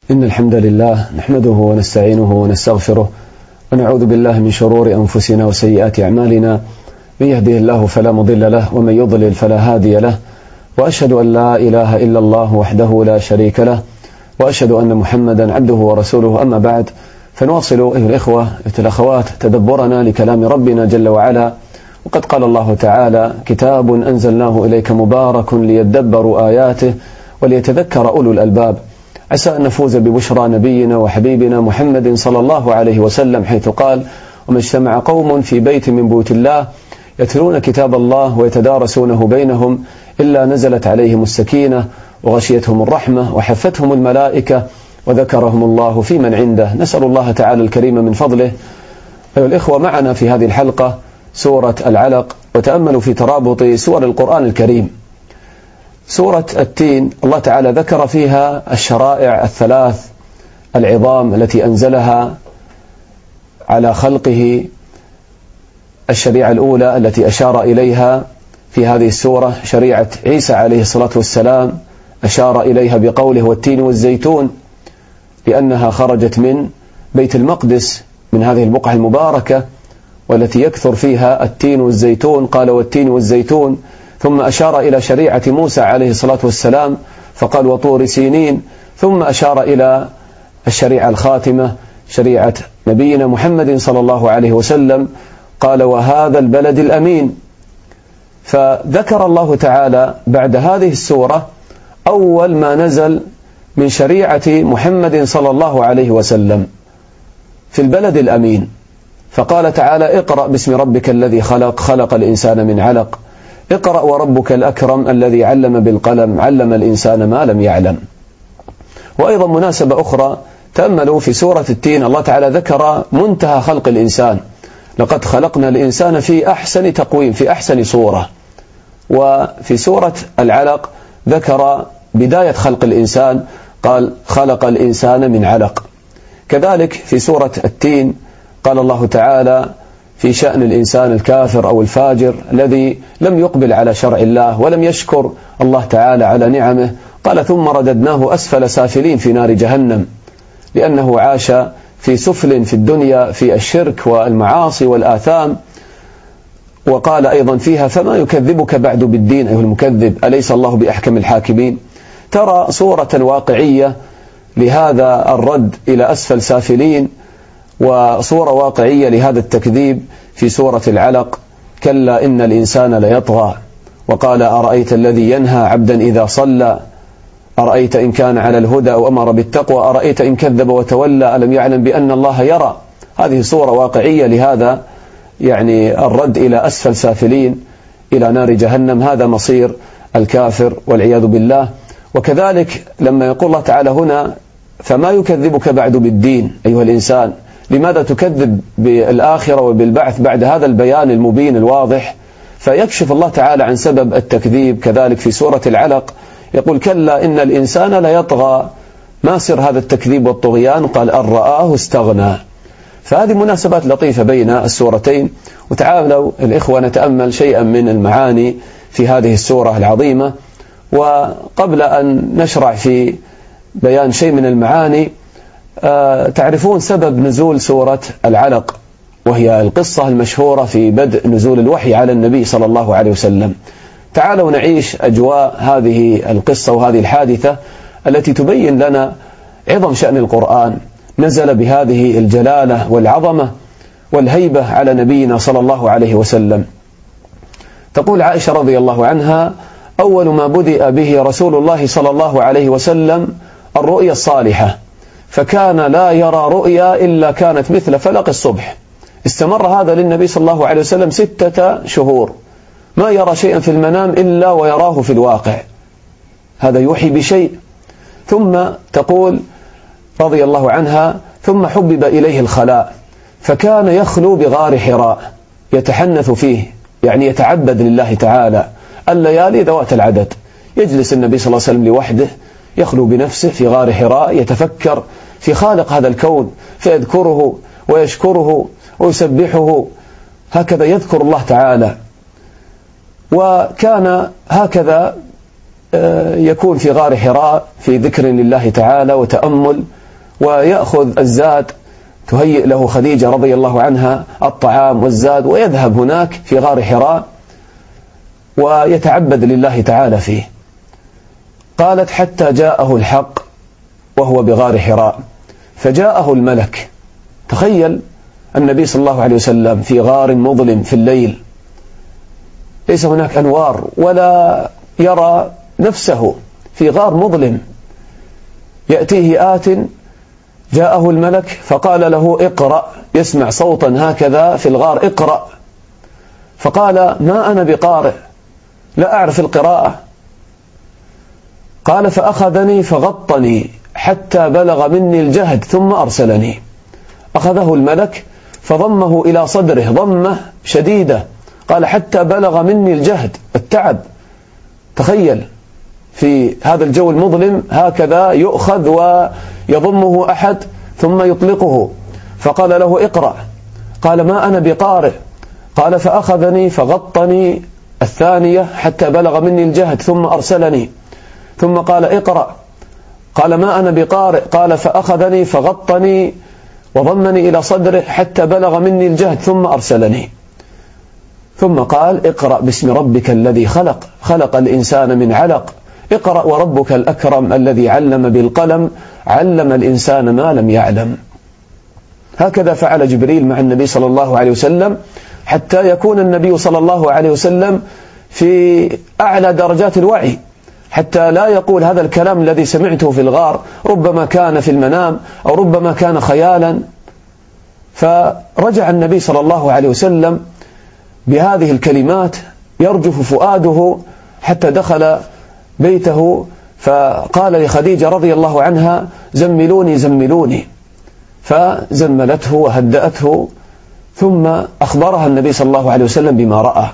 إن الحمد لله نحمده ونستعينه ونستغفره ونعوذ بالله من شرور أنفسنا وسيئات أعمالنا. من يهده الله فلا مضل له ومن يضلل فلا هادي له، وأشهد أن لا إله إلا الله وحده لا شريك له، وأشهد أن محمدا عبده ورسوله. أما بعد، فنواصل أيها الإخوة والأخوات تدبرنا لكلام ربنا جل وعلا. وقد قال الله تعالى: كتاب أنزلناه إليك مبارك ليدبروا آياته وليتذكر أولو الألباب. عسى أن نفوز ببشرى نبينا وحبيبنا محمد صلى الله عليه وسلم، حيث قال: وما اجتمع قوم في بيت من بيوت الله يتلون كتاب الله ويتدارسونه بينهم إلا نزلت عليهم السكينة وغشيتهم الرحمة وحفتهم الملائكة وذكرهم الله في من عنده. نسأل الله تعالى الكريم من فضله. أيها الإخوة، معنا في هذه الحلقة سورة العلق، وتأملوا في ترابط سور القرآن الكريم. سورة التين الله تعالى ذكر فيها الشرائع الثلاث العظام التي أنزلها على خلقه. الشريعة الأولى التي أشار إليها في هذه السورة شريعة عيسى عليه الصلاة والسلام، أشار إليها بقوله: والتين والزيتون، لأنها خرجت من بيت المقدس، من هذه البقعة المباركة والتي يكثر فيها التين والزيتون. قال: والتين والزيتون. ثم أشار إلى شريعة موسى عليه الصلاة والسلام فقال: وطور سينين. ثم أشار إلى الشريعة الخاتمة شريعة نبينا محمد صلى الله عليه وسلم، قال: وهذا البلد الأمين. فذكر الله تعالى بعد هذه السورة أول ما نزل من شريعة محمد صلى الله عليه وسلم في البلد الأمين، فقال تعالى: اقرأ باسم ربك الذي خلق، خلق الإنسان من علق، اقرأ وربك الأكرم الذي علم بالقلم، علم الإنسان ما لم يعلم. وأيضا مناسبة أخرى، تأملوا في سورة التين الله تعالى ذكر منتهى خلق الإنسان: لقد خلقنا الإنسان في أحسن تقويم، في أحسن صورة. وفي سورة العلق ذكر بداية خلق الإنسان، قال: خلق الإنسان من علق. كذلك في سورة التين قال الله تعالى في شأن الإنسان الكافر أو الفاجر الذي لم يقبل على شرع الله ولم يشكر الله تعالى على نعمه، قال: ثم رددناه أسفل سافلين في نار جهنم، لأنه عاش في سفل في الدنيا في الشرك والمعاصي والآثام. وقال أيضا فيها: فما يكذبك بعد بالدين أيها المكذب، أليس الله بأحكم الحاكمين. ترى صورة واقعية لهذا الرد إلى أسفل سافلين، وصورة واقعية لهذا التكذيب في سورة العلق: كلا إن الإنسان ليطغى. وقال: أرأيت الذي ينهى عبدا إذا صلى، أرأيت إن كان على الهدى أو أمر بالتقوى، أرأيت إن كذب وتولى، ألم يعلم بأن الله يرى. هذه صورة واقعية لهذا الرد إلى أسفل سافلين إلى نار جهنم. هذا مصير الكافر والعياذ بالله. وكذلك لما يقول الله تعالى هنا: فما يكذبك بعد بالدين أيها الإنسان، لماذا تكذب بالآخرة وبالبعث بعد هذا البيان المبين الواضح؟ فيكشف الله تعالى عن سبب التكذيب. كذلك في سورة العلق يقول: كلا إن الإنسان ليطغى. ما سر هذا التكذيب والطغيان؟ قال: أن رآه استغنى. فهذه مناسبات لطيفة بين السورتين. وتعالوا الإخوة نتأمل شيئا من المعاني في هذه السورة العظيمة. وقبل أن نشرع في بيان شيء من المعاني، تعرفون سبب نزول سورة العلق، وهي القصة المشهورة في بدء نزول الوحي على النبي صلى الله عليه وسلم. تعالوا نعيش أجواء هذه القصة وهذه الحادثة التي تبين لنا عظم شأن القرآن. نزل بهذه الجلالة والعظمة والهيبة على نبينا صلى الله عليه وسلم. تقول عائشة رضي الله عنها: أول ما بدأ به رسول الله صلى الله عليه وسلم الرؤيا الصالحة، فكان لا يرى رؤيا إلا كانت مثل فلق الصبح. استمر هذا للنبي صلى الله عليه وسلم 6 شهور، ما يرى شيئا في المنام إلا ويراه في الواقع. هذا يوحي بشيء. ثم تقول رضي الله عنها: ثم حبب إليه الخلاء، فكان يخلو بغار حراء يتحنث فيه، يتعبد لله تعالى الليالي ذوات العدد. يجلس النبي صلى الله عليه وسلم لوحده، يخلو بنفسه في غار حراء، يتفكر في خالق هذا الكون، فيذكره ويشكره ويسبحه، هكذا يذكر الله تعالى. وكان هكذا يكون في غار حراء في ذكر لله تعالى وتأمل، ويأخذ الزاد، تهيئ له خديجة رضي الله عنها الطعام والزاد، ويذهب هناك في غار حراء ويتعبد لله تعالى فيه. قالت حتى جاءه الحق وهو بغار حراء، فجاءه الملك. تخيل النبي صلى الله عليه وسلم في غار مظلم في الليل، ليس هناك أنوار ولا يرى نفسه، في غار مظلم. يأتيه آت، جاءه الملك فقال له اقرأ، يسمع صوتا هكذا في الغار، اقرأ. فقال ما أنا بقارئ، لا أعرف القراءة. قال فأخذني فغطني حتى بلغ مني الجهد ثم أرسلني. أخذه الملك فضمه إلى صدره ضمة شديدة، قال حتى بلغ مني الجهد، التعب. تخيل في هذا الجو المظلم هكذا يؤخذ ويضمه أحد ثم يطلقه. فقال له اقرأ، قال ما أنا بقارئ. قال فأخذني فغطني الثانية حتى بلغ مني الجهد ثم أرسلني. ثم قال اقرأ، قال ما أنا بقارئ. قال فأخذني فغطني وضمني إلى صدره حتى بلغ مني الجهد ثم أرسلني. ثم قال اقرأ باسم ربك الذي خلق، خلق الإنسان من علق، اقرأ وربك الأكرم الذي علم بالقلم، علم الإنسان ما لم يعلم. هكذا فعل جبريل مع النبي صلى الله عليه وسلم، حتى يكون النبي صلى الله عليه وسلم في أعلى درجات الوعي، حتى لا يقول هذا الكلام الذي سمعته في الغار ربما كان في المنام أو ربما كان خيالا. فرجع النبي صلى الله عليه وسلم بهذه الكلمات، يرجف فؤاده حتى دخل بيته، فقال لخديجة رضي الله عنها زملوني زملوني، فزملته وهدأته، ثم أخبرها النبي صلى الله عليه وسلم بما رأى.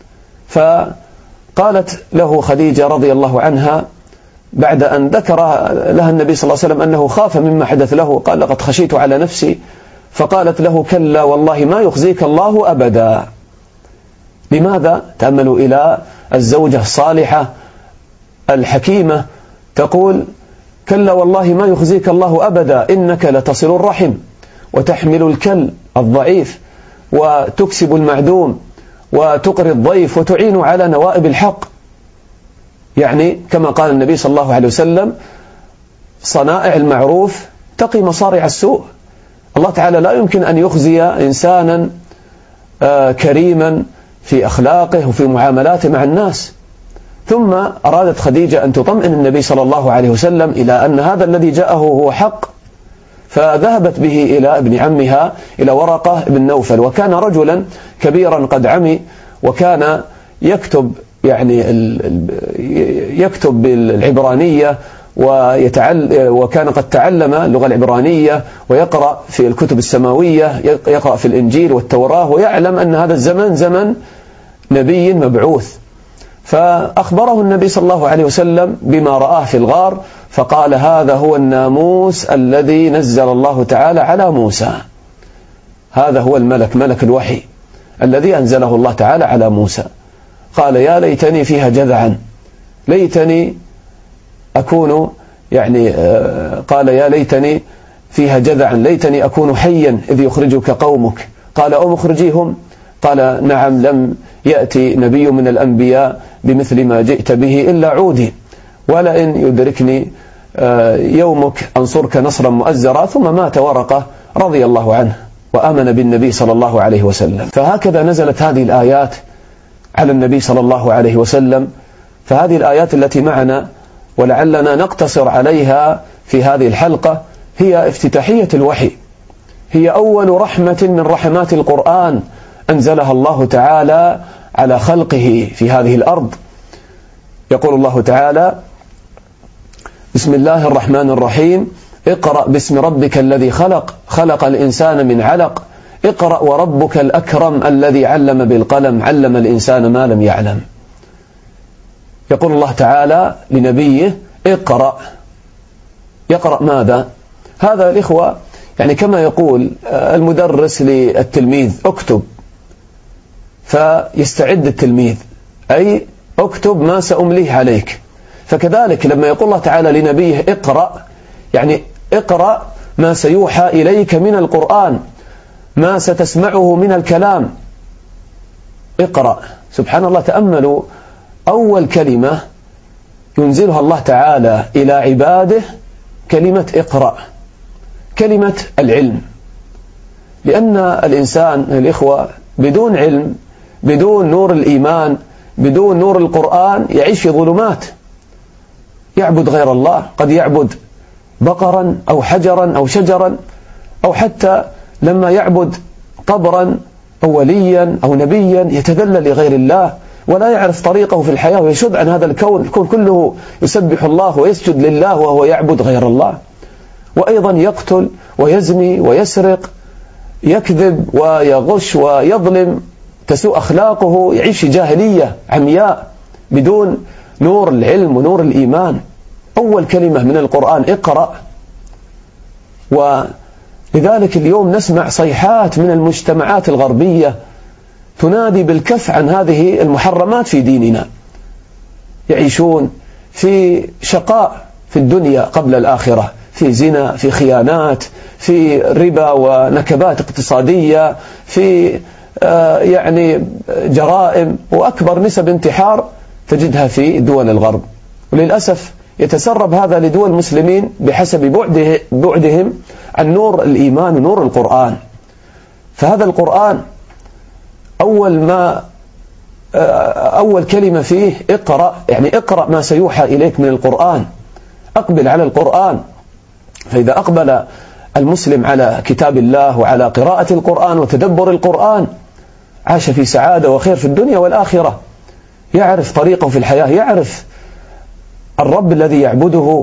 فقالت له خديجة رضي الله عنها بعد أن ذكر لها النبي صلى الله عليه وسلم أنه خاف مما حدث له، قال لقد خشيت على نفسي، فقالت له كلا والله ما يخزيك الله أبدا. لماذا؟ تأملوا إلى الزوجة الصالحة الحكيمة تقول كلا والله ما يخزيك الله أبدا، إنك لتصل الرحم وتحمل الكل الضعيف وتكسب المعدوم وتقري الضيف وتعين على نوائب الحق. يعني كما قال النبي صلى الله عليه وسلم صنائع المعروف تقي مصارع السوء. الله تعالى لا يمكن أن يخزي إنسانا كريما في أخلاقه وفي معاملاته مع الناس. ثم أرادت خديجة أن تطمئن النبي صلى الله عليه وسلم إلى أن هذا الذي جاءه هو حق، فذهبت به إلى ابن عمها إلى ورقة بن نوفل، وكان رجلا كبيرا قد عمي، وكان يكتب يكتب بالعبرانية وكان قد تعلم اللغة العبرانية ويقرأ في الكتب السماوية، يقرأ في الإنجيل والتوراة، ويعلم أن هذا الزمن زمن نبي مبعوث. فأخبره النبي صلى الله عليه وسلم بما رآه في الغار، فقال هذا هو الناموس الذي نزل الله تعالى على موسى، هذا هو الملك، ملك الوحي الذي أنزله الله تعالى على موسى. قال يا ليتني فيها جذعا، ليتني أكون قال يا ليتني فيها جذعا، ليتني أكون حيا إذ يخرجك قومك. قال أو مخرجيهم؟ قال نعم، لم يأتي نبي من الأنبياء بمثل ما جئت به إلا عودي، ولئن يدركني يومك أنصرك نصرا مؤزرا. ثم مات ورقة رضي الله عنه وآمن بالنبي صلى الله عليه وسلم. فهكذا نزلت هذه الآيات على النبي صلى الله عليه وسلم. فهذه الآيات التي معنا ولعلنا نقتصر عليها في هذه الحلقة هي افتتاحية الوحي، هي أول رحمة من رحمات القرآن أنزلها الله تعالى على خلقه في هذه الأرض. يقول الله تعالى بسم الله الرحمن الرحيم اقرأ باسم ربك الذي خلق، خلق الإنسان من علق، اقرأ وربك الأكرم الذي علم بالقلم، علم الإنسان ما لم يعلم. يقول الله تعالى لنبيه اقرأ. يقرأ ماذا؟ هذا الإخوة كما يقول المدرس للتلميذ اكتب، فيستعد التلميذ، أي اكتب ما سأمليه عليك. فكذلك لما يقول الله تعالى لنبيه اقرأ، يعني اقرأ ما سيوحى إليك من القرآن، ما ستسمعه من الكلام، اقرأ. سبحان الله، تأملوا أول كلمة ينزلها الله تعالى إلى عباده كلمة اقرأ، كلمة العلم. لأن الإنسان الإخوة بدون علم، بدون نور الإيمان، بدون نور القرآن يعيش في ظلمات، يعبد غير الله، قد يعبد بقرا أو حجرا أو شجرا، أو حتى لما يعبد قبرا أو وليا أو نبيا يتذلل لغير الله ولا يعرف طريقه في الحياة ويشد عن هذا الكون. الكون كله يسبح الله ويسجد لله وهو يعبد غير الله. وأيضا يقتل ويزني ويسرق، يكذب ويغش ويظلم، تسوء أخلاقه، يعيش جاهلية عمياء بدون نور العلم ونور الإيمان. أول كلمة من القرآن اقرأ. ولذلك اليوم نسمع صيحات من المجتمعات الغربية تنادي بالكف عن هذه المحرمات في ديننا. يعيشون في شقاء في الدنيا قبل الآخرة، في زنا، في خيانات، في ربا ونكبات اقتصادية، في يعني جرائم، وأكبر نسب انتحار تجدها في دول الغرب. وللأسف يتسرب هذا لدول المسلمين بحسب بعدهم عن نور الإيمان ونور القرآن. فهذا القرآن أول كلمة فيه اقرأ، يعني اقرأ ما سيوحى إليك من القرآن، أقبل على القرآن. فإذا أقبل المسلم على كتاب الله وعلى قراءة القرآن وتدبر القرآن عاش في سعادة وخير في الدنيا والآخرة، يعرف طريقه في الحياة، يعرف الرب الذي يعبده،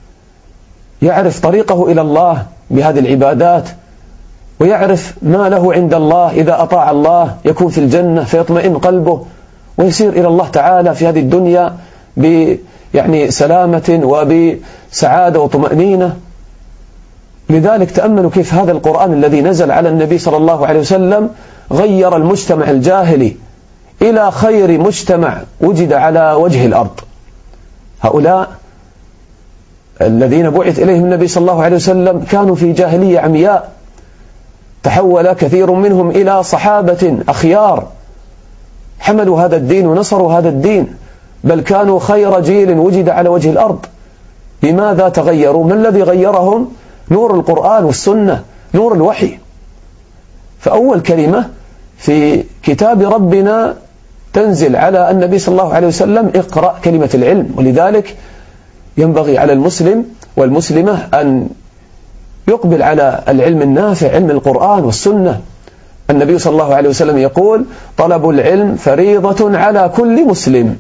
يعرف طريقه إلى الله بهذه العبادات، ويعرف ما له عند الله. إذا أطاع الله يكون في الجنة فيطمئن قلبه ويسير إلى الله تعالى في هذه الدنيا يعني سلامة وبسعادة وطمأنينة. لذلك تأملوا كيف هذا القرآن الذي نزل على النبي صلى الله عليه وسلم غير المجتمع الجاهلي إلى خير مجتمع وجد على وجه الأرض. هؤلاء الذين بعث إليهم النبي صلى الله عليه وسلم كانوا في جاهلية عمياء، تحول كثير منهم إلى صحابة أخيار حملوا هذا الدين ونصروا هذا الدين، بل كانوا خير جيل وجد على وجه الأرض. لماذا تغيروا؟ ما الذي غيرهم؟ نور القرآن والسنة، نور الوحي. فأول كلمة في كتاب ربنا تنزل على النبي صلى الله عليه وسلم اقرأ، كلمة العلم. ولذلك ينبغي على المسلم والمسلمة أن يقبل على العلم النافع، علم القرآن والسنة. النبي صلى الله عليه وسلم يقول طلب العلم فريضة على كل مسلم.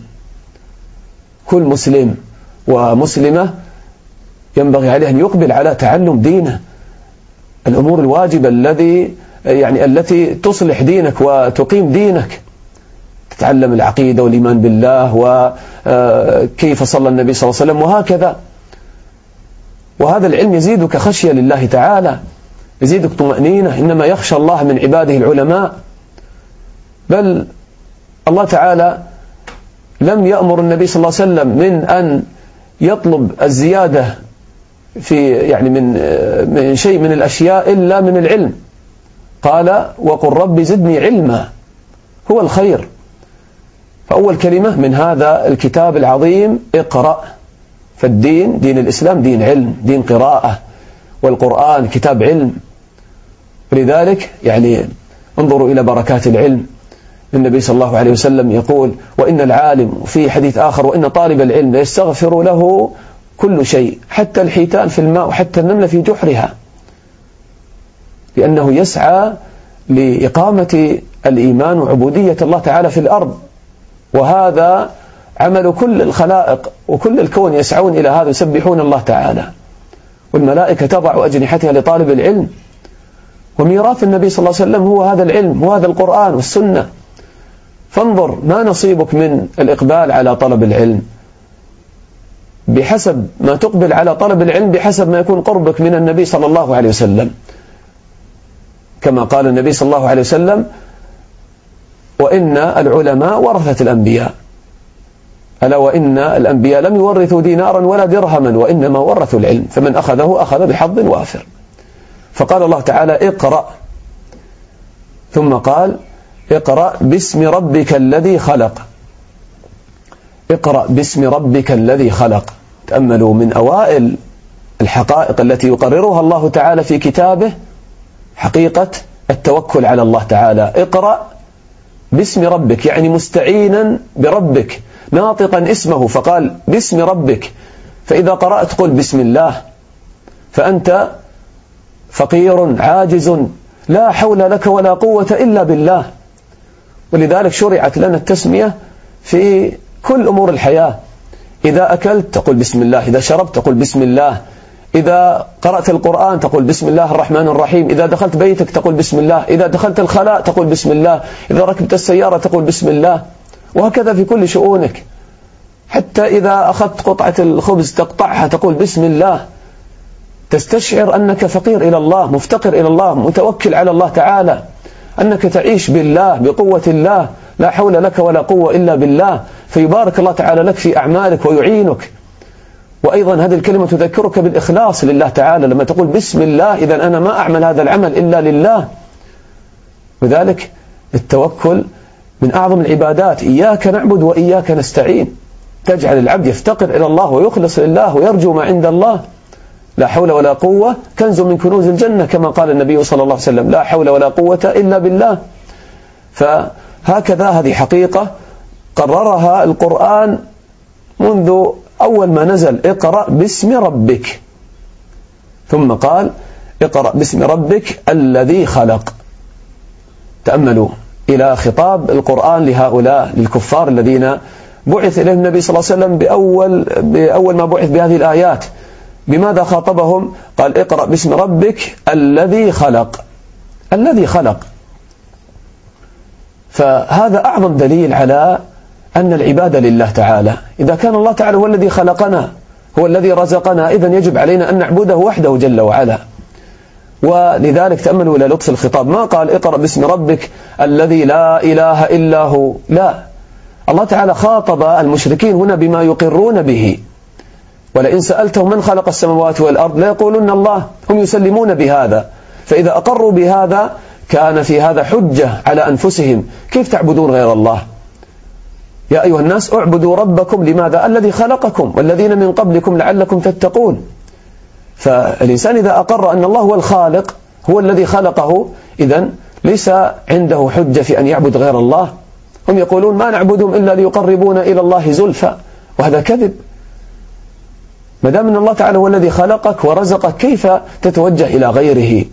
كل مسلم ومسلمة ينبغي عليه أن يقبل على تعلم دينه، الأمور الواجبة التي تصلح دينك وتقيم دينك. تتعلم العقيدة والإيمان بالله وكيف صلى النبي صلى الله عليه وسلم وهكذا. وهذا العلم يزيدك خشية لله تعالى، يزيدك طمأنينة. إنما يخشى الله من عباده العلماء. بل الله تعالى لم يأمر النبي صلى الله عليه وسلم من أن يطلب الزيادة في من شيء من الأشياء إلا من العلم. قال وقل رب زدني علما، هو الخير. فأول كلمة من هذا الكتاب العظيم اقرأ. فالدين، دين الإسلام دين علم، دين قراءة، والقرآن كتاب علم. ولذلك انظروا إلى بركات العلم. النبي صلى الله عليه وسلم يقول وإن العالم، وفي حديث آخر وإن طالب العلم يستغفر له كل شيء حتى الحيتان في الماء وحتى النملة في جحرها، لأنه يسعى لإقامة الإيمان وعبودية الله تعالى في الأرض. وهذا عمل كل الخلائق وكل الكون، يسعون إلى هذا، يسبحون الله تعالى. والملائكة تضع أجنحتها لطالب العلم. وميراث النبي صلى الله عليه وسلم هو هذا العلم وهذا القرآن والسنة. فانظر ما نصيبك من الإقبال على طلب العلم. بحسب ما تقبل على طلب العلم بحسب ما يكون قربك من النبي صلى الله عليه وسلم، كما قال النبي صلى الله عليه وسلم وإن العلماء ورثة الأنبياء. ألا وإن الأنبياء لم يورثوا دينارا ولا درهما وإنما ورثوا العلم، فمن أخذه أخذ بحظ وافر. فقال الله تعالى اقرأ، ثم قال اقرأ باسم ربك الذي خلق. اقرأ باسم ربك الذي خلق. تأملوا من أوائل الحقائق التي يقررها الله تعالى في كتابه حقيقة التوكل على الله تعالى. اقرأ باسم ربك، يعني مستعينا بربك، ناطقا اسمه، فقال باسم ربك. فإذا قرأت قل بسم الله، فأنت فقير عاجز لا حول لك ولا قوة إلا بالله. ولذلك شرعت لنا التسمية في كل أمور الحياة. إذا أكلت تقول بسم الله، إذا شربت تقول بسم الله، إذا قرأت القرآن تقول بسم الله الرحمن الرحيم، إذا دخلت بيتك تقول بسم الله، إذا دخلت الخلاء تقول بسم الله، إذا ركبت السيارة تقول بسم الله، وهكذا في كل شؤونك. حتى إذا أخذت قطعة الخبز تقطعها تقول بسم الله، تستشعر أنك فقير إلى الله، مفتقر إلى الله، متوكل على الله تعالى، أنك تعيش بالله بقوة الله، لا حول لك ولا قوة إلا بالله، فيبارك الله تعالى لك في أعمالك ويعينك. وأيضا هذه الكلمة تذكرك بالإخلاص لله تعالى، لما تقول بسم الله إذن أنا ما أعمل هذا العمل إلا لله. وذلك التوكل من أعظم العبادات. إياك نعبد وإياك نستعين، تجعل العبد يفتقر إلى الله ويخلص لله ويرجو ما عند الله. لا حول ولا قوة كنز من كنوز الجنة، كما قال النبي صلى الله عليه وسلم، لا حول ولا قوة إلا بالله. فهكذا هذه حقيقة قررها القرآن منذ أول ما نزل، اقرأ باسم ربك، ثم قال اقرأ باسم ربك الذي خلق. تأملوا إلى خطاب القرآن لهؤلاء للكفار الذين بعث إليهم النبي صلى الله عليه وسلم بأول ما بعث بهذه الآيات. بماذا خاطبهم؟ قال اقرأ باسم ربك الذي خلق. الذي خلق، فهذا أعظم دليل على أن العبادة لله تعالى. إذا كان الله تعالى هو الذي خلقنا، هو الذي رزقنا، إذن يجب علينا أن نعبده وحده جل وعلا. ولذلك تأملوا إلى لطف الخطاب، ما قال اقرأ باسم ربك الذي لا إله إلا هو، لا، الله تعالى خاطب المشركين هنا بما يقرون به. ولئن سألتهم من خلق السماوات والأرض لا يقولون الله، هم يسلمون بهذا. فإذا أقروا بهذا كان في هذا حجة على أنفسهم، كيف تعبدون غير الله؟ يا أيها الناس اعبدوا ربكم، لماذا؟ الذي خلقكم والذين من قبلكم لعلكم تتقون. فالإنسان إذا أقر أن الله هو الخالق، هو الذي خلقه، إذن ليس عنده حجة في أن يعبد غير الله. هم يقولون ما نعبدهم إلا ليقربونا إلى الله زلفى، وهذا كذب. ما دام أن الله تعالى هو الذي خلقك ورزقك، كيف تتوجه إلى غيره؟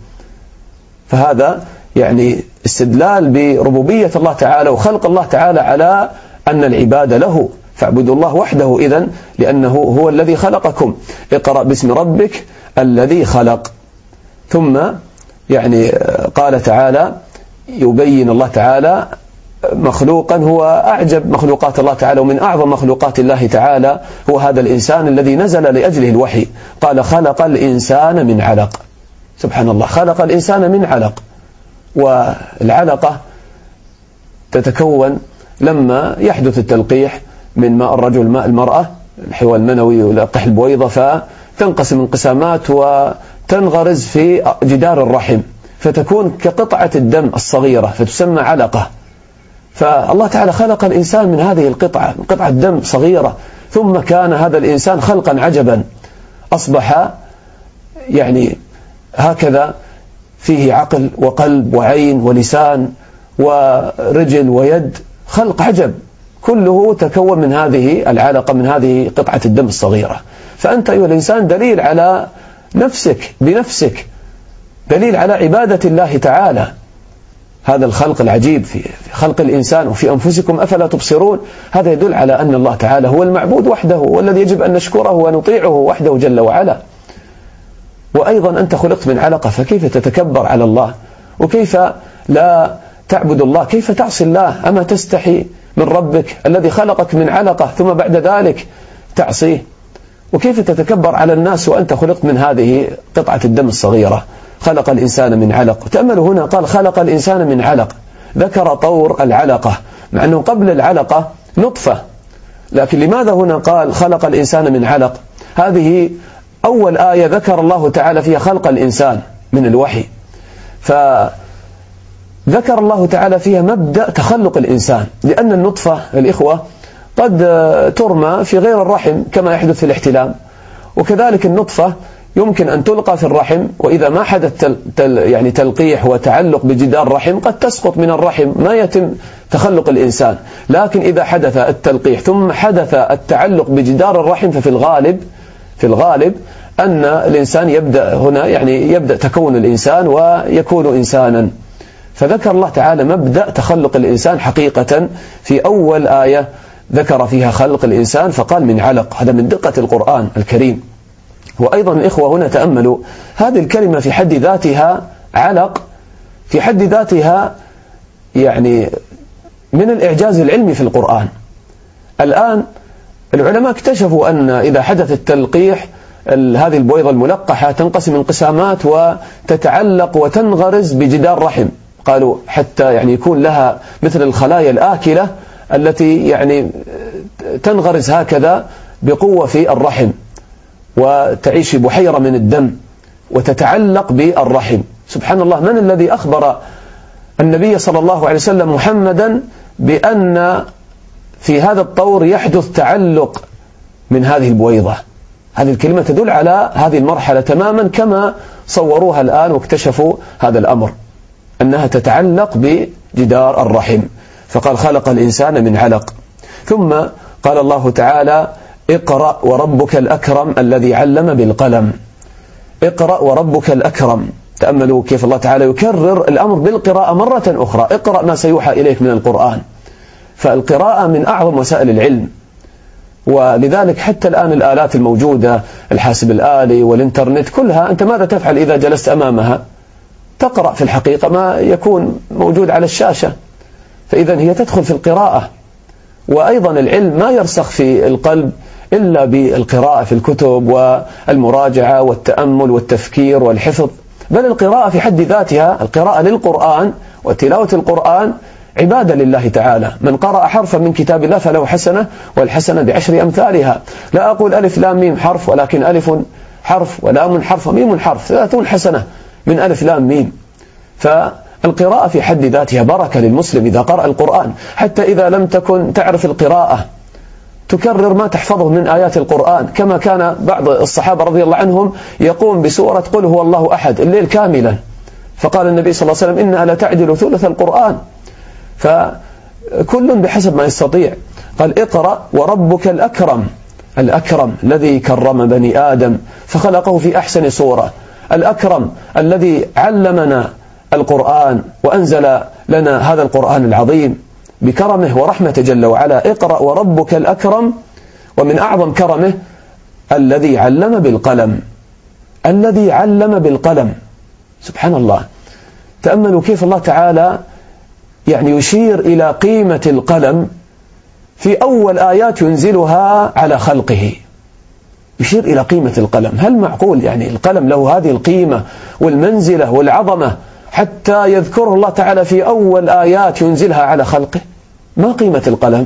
فهذا يعني استدلال بربوبية الله تعالى وخلق الله تعالى على أن العبادة له، فاعبدوا الله وحده إذن، لأنه هو الذي خلقكم. اقرأ باسم ربك الذي خلق. ثم يعني قال تعالى يبين الله تعالى مخلوقا هو أعجب مخلوقات الله تعالى، ومن أعظم مخلوقات الله تعالى هو هذا الإنسان الذي نزل لأجله الوحي. قال خلق الإنسان من علق. سبحان الله، خلق الإنسان من علق. والعلقة تتكون لما يحدث التلقيح من ماء الرجل ماء المرأة، الحيوان المنوي ولقح البويضة، فتنقسم انقسامات وتنغرز في جدار الرحم، فتكون كقطعة الدم الصغيرة، فتسمى علقة. فالله تعالى خلق الإنسان من هذه القطعة، من قطعة دم صغيرة، ثم كان هذا الإنسان خلقا عجبا، أصبح يعني هكذا فيه عقل وقلب وعين ولسان ورجل ويد، خلق عجب، كله تكون من هذه العلقة، من هذه قطعة الدم الصغيرة. فأنت أيها الإنسان دليل على نفسك بنفسك، دليل على عبادة الله تعالى. هذا الخلق العجيب في خلق الإنسان وفي أنفسكم أفلا تبصرون، هذا يدل على أن الله تعالى هو المعبود وحده، والذي يجب أن نشكره ونطيعه وحده جل وعلا. وأيضا أنت خلقت من علقة، فكيف تتكبر على الله؟ وكيف لا تعبد الله؟ كيف تعصي الله؟ أما تستحي من ربك الذي خلقك من علقة ثم بعد ذلك تعصيه؟ وكيف تتكبر على الناس وأنت خلقت من هذه قطعة الدم الصغيرة؟ خلق الإنسان من علق. تأملوا هنا قال خلق الإنسان من علق، ذكر طور العلقة، مع أنه قبل العلقة نطفة، لكن لماذا هنا قال خلق الإنسان من علق؟ هذه أول آية ذكر الله تعالى فيها خلق الإنسان من الوحي، فذكر الله تعالى فيها مبدأ تخلق الإنسان، لأن النطفة الإخوة قد ترمى في غير الرحم كما يحدث في الاحتلام، وكذلك النطفة يمكن أن تلقى في الرحم، وإذا ما حدث يعني تلقيح وتعلق بجدار الرحم قد تسقط من الرحم، ما يتم تخلق الإنسان. لكن إذا حدث التلقيح ثم حدث التعلق بجدار الرحم ففي الغالب أن الإنسان يبدأ هنا، يعني يبدأ تكون الإنسان ويكون إنسانا. فذكر الله تعالى مبدأ تخلق الإنسان حقيقة في أول آية ذكر فيها خلق الإنسان، فقال من علق. هذا من دقة القرآن الكريم. وأيضا الإخوة هنا تأملوا هذه الكلمة في حد ذاتها، علق في حد ذاتها يعني من الإعجاز العلمي في القرآن. الآن العلماء اكتشفوا أن إذا حدث التلقيح هذه البويضة الملقحة تنقسم انقسامات وتتعلق وتنغرز بجدار رحم، قالوا حتى يعني يكون لها مثل الخلايا الآكلة التي يعني تنغرز هكذا بقوة في الرحم، وتعيش في بحيرة من الدم وتتعلق بالرحم. سبحان الله، من الذي أخبر النبي صلى الله عليه وسلم محمدا بأن في هذا الطور يحدث تعلق من هذه البويضة؟ هذه الكلمة تدل على هذه المرحلة تماما كما صوروها الآن واكتشفوا هذا الأمر، أنها تتعلق بجدار الرحم. فقال خلق الإنسان من علق. ثم قال الله تعالى اقرأ وربك الأكرم الذي علم بالقلم. اقرأ وربك الأكرم. تأملوا كيف الله تعالى يكرر الأمر بالقراءة مرة أخرى. اقرأ ما سيوحى إليك من القرآن. فالقراءة من أعظم وسائل العلم، ولذلك حتى الآن الآلات الموجودة، الحاسب الآلي والإنترنت، كلها أنت ماذا تفعل إذا جلست أمامها؟ تقرأ في الحقيقة ما يكون موجود على الشاشة. فإذا هي تدخل في القراءة. وأيضا العلم ما يرسخ في القلب إلا بالقراءة في الكتب والمراجعة والتأمل والتفكير والحفظ، بل القراءة في حد ذاتها، القراءة للقرآن وتلاوة القرآن عبادة لله تعالى. من قرأ حرفا من كتاب الله فله حسنة، والحسنة بعشر أمثالها. لا أقول ألف لام ميم حرف، ولكن ألف حرف ولام حرف وميم حرف، 30 حسنة من ألف لام ميم. فالقراءة في حد ذاتها بركة للمسلم إذا قرأ القرآن، حتى إذا لم تكن تعرف القراءة تكرر ما تحفظه من آيات القرآن، كما كان بعض الصحابة رضي الله عنهم يقوم بسورة قل هو الله أحد الليل كاملا، فقال النبي صلى الله عليه وسلم إنها لا تعدل ثلث القرآن. فكل بحسب ما يستطيع. قال اقرأ وربك الأكرم. الأكرم الذي كرم بني آدم فخلقه في أحسن صورة. الأكرم الذي علمنا القرآن وأنزل لنا هذا القرآن العظيم بكرمه ورحمة جل وعلا. اقرأ وربك الأكرم. ومن أعظم كرمه الذي علم بالقلم. الذي علم بالقلم. سبحان الله. تأملوا كيف الله تعالى يعني يشير إلى قيمة القلم في أول آيات ينزلها على خلقه. يشير إلى قيمة القلم. هل معقول يعني القلم له هذه القيمة والمنزلة والعظمة حتى يذكره الله تعالى في أول آيات ينزلها على خلقه؟ ما قيمة القلم؟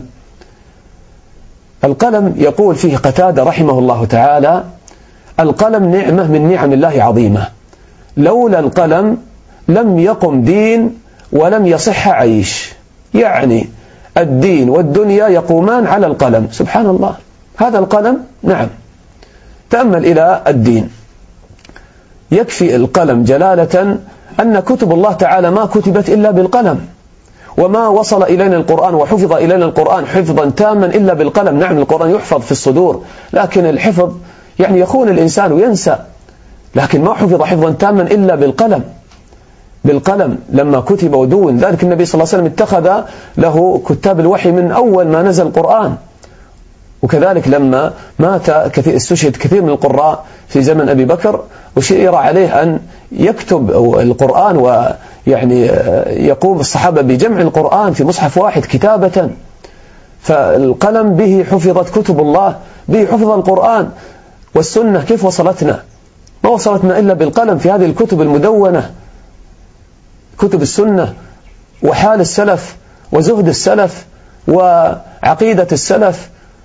القلم يقول فيه قتادة رحمه الله تعالى القلم نعمة من نعم الله عظيمة، لولا القلم لم يقم دين ولم يصح عيش. يعني الدين والدنيا يقومان على القلم. سبحان الله. هذا القلم نعم. تأمل إلى الدين. يكفي القلم جلالة أن كتب الله تعالى ما كتبت إلا بالقلم، وما وصل إلينا القرآن وحفظ إلينا القرآن حفظا تاما إلا بالقلم. نعم القرآن يحفظ في الصدور، لكن الحفظ يعني يخون الإنسان وينسى، لكن ما حفظ حفظا تاما إلا بالقلم. بالقلم لما كتب ودون. ذلك النبي صلى الله عليه وسلم اتخذ له كتاب الوحي من أول ما نزل القرآن. وكذلك لما مات استشهد كثير من القراء في زمن أبي بكر وشير عليه أن يكتب القرآن، ويعني يقوم الصحابة بجمع القرآن في مصحف واحد كتابة. فالقلم به حفظت كتب الله، به حفظ القرآن. والسنة كيف وصلتنا؟ ما وصلتنا إلا بالقلم في هذه الكتب المدونة، كتب السنة وحال السلف وزهد السلف وعقيدة السلف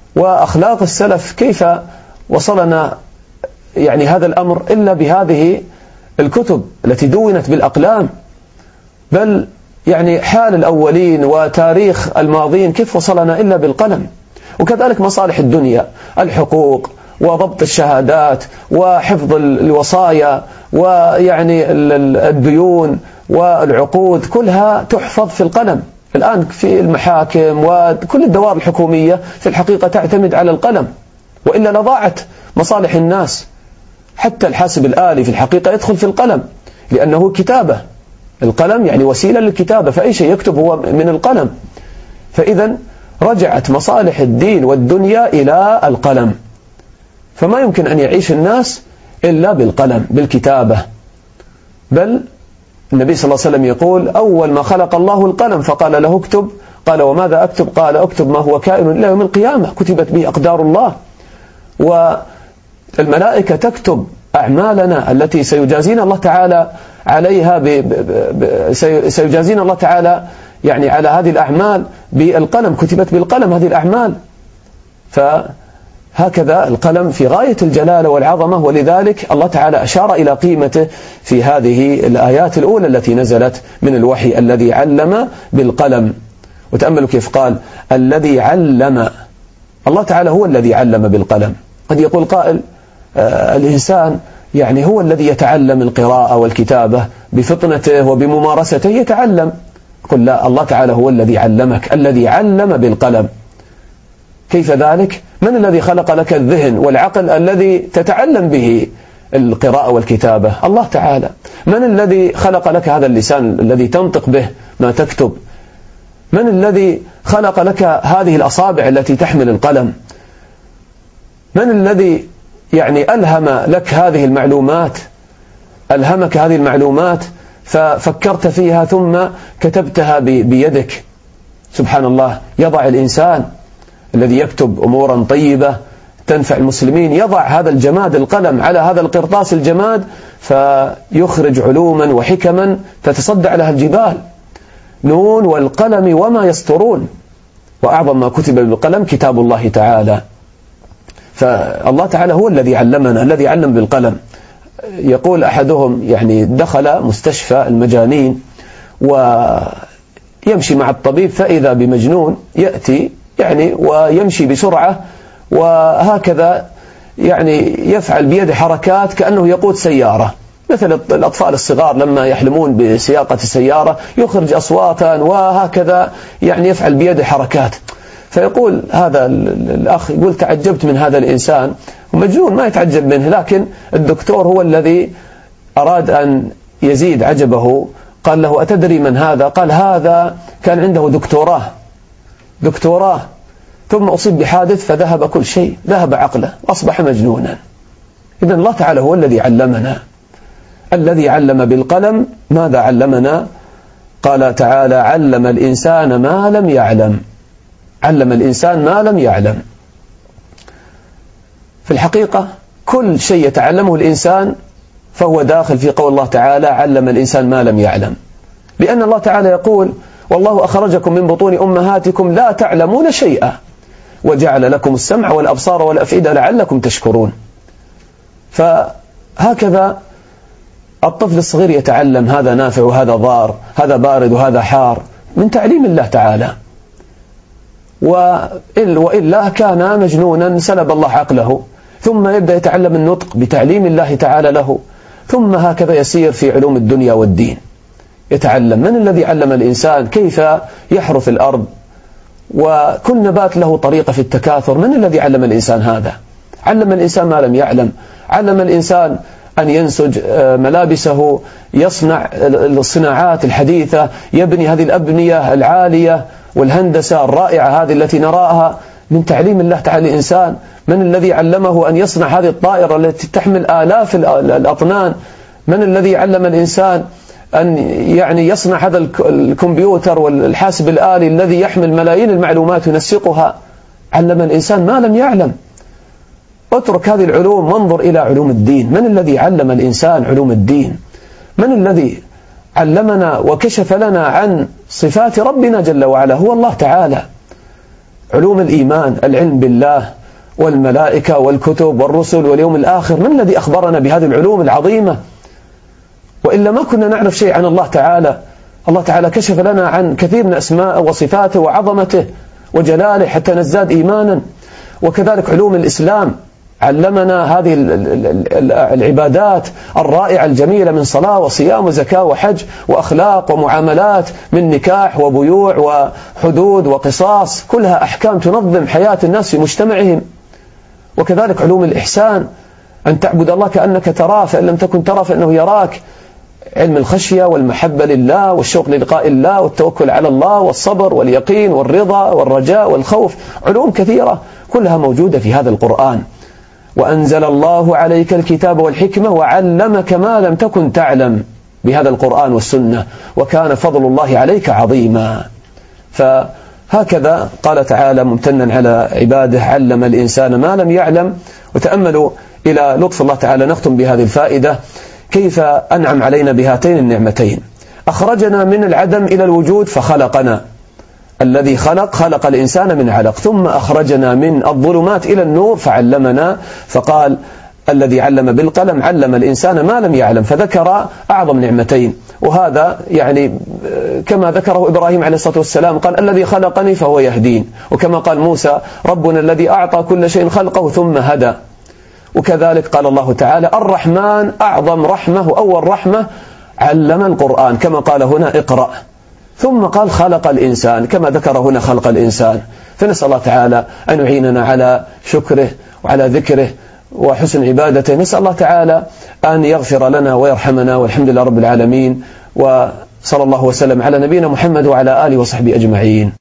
وأخلاق السلف كيف وصلنا يعني هذا الأمر إلا بهذه الكتب التي دونت بالأقلام، بل يعني حال الأولين وتاريخ الماضين كيف وصلنا إلا بالقلم. وكذلك مصالح الدنيا، الحقوق وضبط الشهادات وحفظ الوصايا ويعني الديون والعقود كلها تحفظ في القلم. الآن في المحاكم وكل الدوائر الحكومية في الحقيقة تعتمد على القلم، وإلا لضاعت مصالح الناس. حتى الحاسب الآلي في الحقيقة يدخل في القلم لأنه كتابة، القلم يعني وسيلة للكتابة، فأي شيء يكتب هو من القلم. فإذا رجعت مصالح الدين والدنيا إلى القلم، فما يمكن أن يعيش الناس إلا بالقلم بالكتابة. بل النبي صلى الله عليه وسلم يقول: أول ما خلق الله القلم فقال له اكتب، قال: وماذا أكتب؟ قال: اكتب ما هو كائن إلى يوم القيامة، كتبت به أقدار الله. والملائكة تكتب أعمالنا التي سيجازينا الله تعالى عليها سيجازينا الله تعالى يعني على هذه الأعمال بالقلم، كتبت بالقلم هذه الأعمال. فهكذا القلم في غاية الجلالة والعظمة، ولذلك الله تعالى أشار إلى قيمته في هذه الآيات الأولى التي نزلت من الوحي: الذي علم بالقلم. وتأملوا كيف قال: الذي علم. الله تعالى هو الذي علم بالقلم. قد يقول قائل: الإنسان يعني هو الذي يتعلم القراءة والكتابة بفطنته وبممارسته يتعلم. قل لا، الله تعالى هو الذي علمك، الذي علم بالقلم. كيف ذلك؟ من الذي خلق لك الذهن والعقل الذي تتعلم به القراءة والكتابة؟ الله تعالى. من الذي خلق لك هذا اللسان الذي تنطق به ما تكتب؟ من الذي خلق لك هذه الأصابع التي تحمل القلم؟ من الذي يعني ألهم لك هذه المعلومات، ألهمك هذه المعلومات ففكرت فيها ثم كتبتها بيدك؟ سبحان الله. يضع الإنسان الذي يكتب أمورا طيبة تنفع المسلمين، يضع هذا الجماد القلم على هذا القرطاس الجماد فيخرج علوما وحكما تتصدع لها الجبال. نون والقلم وما يسطرون. وأعظم ما كتب بالقلم كتاب الله تعالى. فالله تعالى هو الذي علمنا، الذي علم بالقلم. يقول أحدهم يعني دخل مستشفى المجانين ويمشي مع الطبيب، فإذا بمجنون يأتي يعني ويمشي بسرعة وهكذا يعني يفعل بيده حركات كأنه يقود سيارة، مثل الأطفال الصغار لما يحلمون بسياقة السيارة يخرج أصواتا وهكذا يعني يفعل بيده حركات. فيقول هذا الأخ، يقول: تعجبت من هذا الإنسان، مجنون ما يتعجب منه، لكن الدكتور هو الذي أراد أن يزيد عجبه. قال له: أتدري من هذا؟ قال: هذا كان عنده دكتوراه ثم أصيب بحادث فذهب كل شيء، ذهب عقله وأصبح مجنونا. إذن الله تعالى هو الذي علمنا، الذي علم بالقلم. ماذا علمنا؟ قال تعالى: علم الإنسان ما لم يعلم. علم الإنسان ما لم يعلم. في الحقيقة كل شيء يتعلمه الإنسان فهو داخل في قول الله تعالى: علم الإنسان ما لم يعلم. لأن الله تعالى يقول: والله أخرجكم من بطون أمهاتكم لا تعلمون شيئا وجعل لكم السمع والأبصار والأفئدة لعلكم تشكرون. فهكذا الطفل الصغير يتعلم هذا نافع وهذا ضار، هذا بارد وهذا حار، من تعليم الله تعالى. وإلا كان مجنونا سلب الله عقله. ثم يبدأ يتعلم النطق بتعليم الله تعالى له. ثم هكذا يسير في علوم الدنيا والدين، يتعلم. من الذي علم الإنسان كيف يحرث الأرض؟ وكل نبات له طريقة في التكاثر. من الذي علم الإنسان هذا؟ علم الإنسان ما لم يعلم. علم الإنسان أن ينسج ملابسه، يصنع الصناعات الحديثة، يبني هذه الأبنية العالية والهندسة الرائعة هذه التي نراها من تعليم الله تعالى الإنسان. من الذي علمه أن يصنع هذه الطائرة التي تحمل آلاف الأطنان؟ من الذي علم الإنسان أن يعني يصنع هذا الكمبيوتر والحاسب الآلي الذي يحمل ملايين المعلومات وينسقها؟ علم الإنسان ما لم يعلم. اترك هذه العلوم وانظر إلى علوم الدين. من الذي علم الإنسان علوم الدين؟ من الذي علمنا وكشف لنا عن صفات ربنا جل وعلا؟ هو الله تعالى. علوم الإيمان، العلم بالله والملائكة والكتب والرسل واليوم الآخر. من الذي أخبرنا بهذه العلوم العظيمة؟ وإلا ما كنا نعرف شيء عن الله تعالى. الله تعالى كشف لنا عن كثير من أسماء وصفاته وعظمته وجلاله حتى نزداد إيمانا. وكذلك علوم الإسلام، علمنا هذه العبادات الرائعة الجميلة من صلاة وصيام وزكاة وحج وأخلاق ومعاملات، من نكاح وبيوع وحدود وقصاص، كلها أحكام تنظم حياة الناس في مجتمعهم. وكذلك علوم الإحسان، أن تعبد الله كأنك تراه فإن لم تكن تراه فإنه يراك. علم الخشية والمحبة لله والشوق للقاء الله والتوكل على الله والصبر واليقين والرضا والرجاء والخوف، علوم كثيرة كلها موجودة في هذا القرآن. وأنزل الله عليك الكتاب والحكمة وعلمك ما لم تكن تعلم بهذا القرآن والسنة، وكان فضل الله عليك عظيما. فهكذا قال تعالى ممتنا على عباده: علم الإنسان ما لم يعلم. وتأملوا إلى لطف الله تعالى، نختم بهذه الفائدة، كيف أنعم علينا بهاتين النعمتين. أخرجنا من العدم إلى الوجود فخلقنا. الذي خلق الإنسان من علق، ثم أخرجنا من الظلمات إلى النور فعلمنا، فقال: الذي علم بالقلم علم الإنسان ما لم يعلم، فذكر أعظم نعمتين. وهذا يعني كما ذكره إبراهيم عليه الصلاة والسلام، قال: الذي خلقني فهو يهدين. وكما قال موسى: ربنا الذي أعطى كل شيء خلقه ثم هدى. وكذلك قال الله تعالى: الرحمن أعظم رحمة وأول رحمة علم القرآن، كما قال هنا: اقرأ. ثم قال: خلق الإنسان، كما ذكر هنا خلق الإنسان. فنسأل الله تعالى أن يعيننا على شكره وعلى ذكره وحسن عبادته. نسأل الله تعالى أن يغفر لنا ويرحمنا، والحمد لله رب العالمين، وصلى الله وسلم على نبينا محمد وعلى آله وصحبه أجمعين.